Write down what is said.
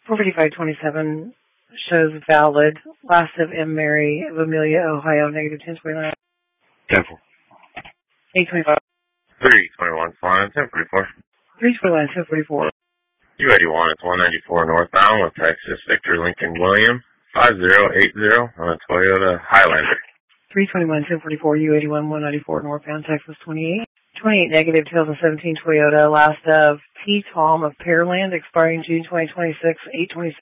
45527 shows valid. Last of M. Mary of Amelia, Ohio, negative 1029. 10-4. 825. 321, flying 1044. 321, 1044. U81 is 194 northbound with Texas Victor Lincoln William 5080 on a Toyota Highlander. 321, 1044, U81, 194 northbound, Texas 28. 28 negative 2017 Toyota, last of T. Tom of Pearland, expiring June 2026, 826.